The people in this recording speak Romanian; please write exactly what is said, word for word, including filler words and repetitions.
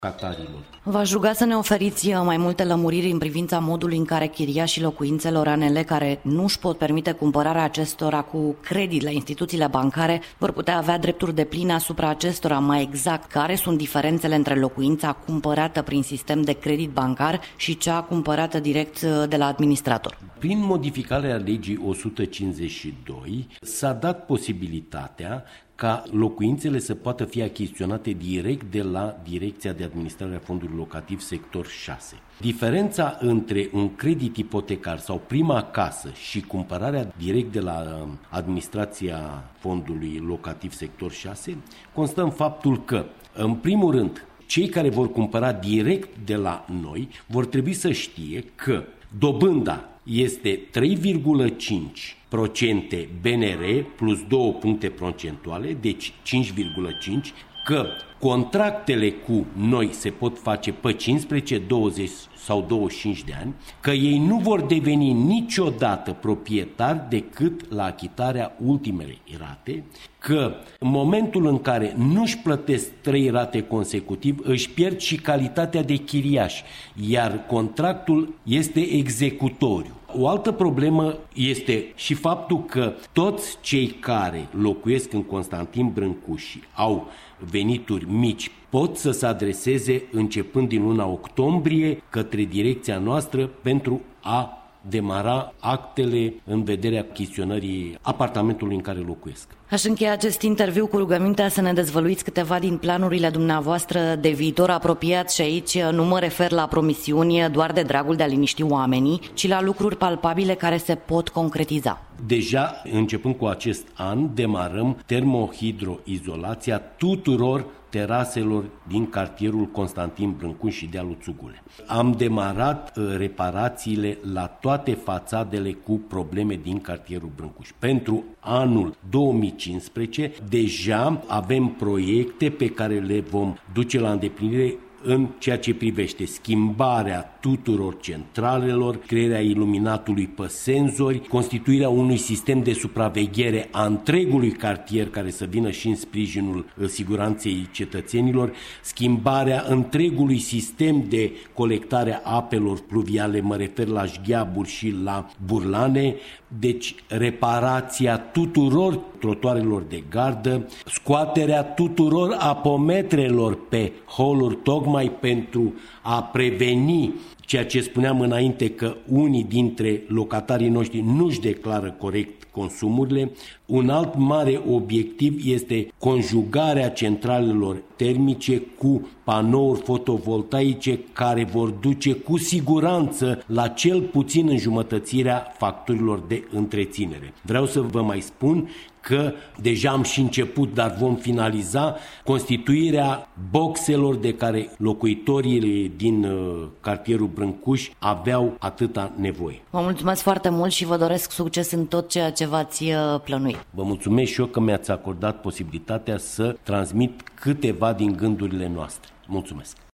Catarilor. V-aș ruga să ne oferiți mai multe lămuriri în privința modului în care chiriașii locuințelor A N L care nu își pot permite cumpărarea acestora cu credit la instituțiile bancare vor putea avea drepturi depline asupra acestora. Mai exact, care sunt diferențele între locuința cumpărată prin sistem de credit bancar și cea cumpărată direct de la administrator? Prin modificarea legii o sută cincizeci și doi s-a dat posibilitatea ca locuințele să poată fi achiziționate direct de la Direcția de Administrare a Fondului Locativ sector șase. Diferența între un credit ipotecar sau prima casă și cumpărarea direct de la Administrația Fondului Locativ sector șase constă în faptul că, în primul rând, cei care vor cumpăra direct de la noi vor trebui să știe că dobânda este trei virgulă cinci la sută B N R plus două puncte procentuale, deci cinci virgulă cinci, că contractele cu noi se pot face pe cincisprezece, douăzeci sau douăzeci și cinci de ani, că ei nu vor deveni niciodată proprietari decât la achitarea ultimei rate, că în momentul în care nu își plătesc trei rate consecutiv, își pierd și calitatea de chiriaș, iar contractul este executoriu. O altă problemă este și faptul că toți cei care locuiesc în Constantin Brâncuș și au venituri mici pot să se adreseze începând din luna octombrie către direcția noastră pentru a demara actele în vederea achiziționării apartamentului în care locuiesc. Aș încheia acest interviu cu rugămintea să ne dezvăluiți câteva din planurile dumneavoastră de viitor apropiat și aici nu mă refer la promisiuni doar de dragul de a liniști oamenii, ci la lucruri palpabile care se pot concretiza. Deja, începând cu acest an, demarăm termohidroizolația tuturor teraselor din cartierul Constantin Brâncuș și dealul Țugule. Am demarat uh, reparațiile la toate fațadele cu probleme din cartierul Brâncuș. Pentru anul două mii cincisprezece deja avem proiecte pe care le vom duce la îndeplinire în ceea ce privește schimbarea tuturor centralelor, crearea iluminatului pe senzori, constituirea unui sistem de supraveghere a întregului cartier care să vină și în sprijinul siguranței cetățenilor, schimbarea întregului sistem de colectare a apelor pluviale, mă refer la șgheaburi și la burlane, deci reparația tuturor trotuarelor de gardă, scoaterea tuturor apometrelor pe holuri, tocmai pentru a preveni ceea ce spuneam înainte, că unii dintre locatarii noștri nu-și declară corect consumurile. Un alt mare obiectiv este conjugarea centralelor termice cu panouri fotovoltaice care vor duce cu siguranță la cel puțin înjumătățirea facturilor de întreținere. Vreau să vă mai spun că deja am și început, dar vom finaliza constituirea boxelor de care locuitorii din uh, cartierul Brâncuș aveau atâta nevoie. Vă mulțumesc foarte mult și vă doresc succes în tot ceea ce v-ați plănuit. Vă mulțumesc și eu că mi-ați acordat posibilitatea să transmit câteva din gândurile noastre. Mulțumesc!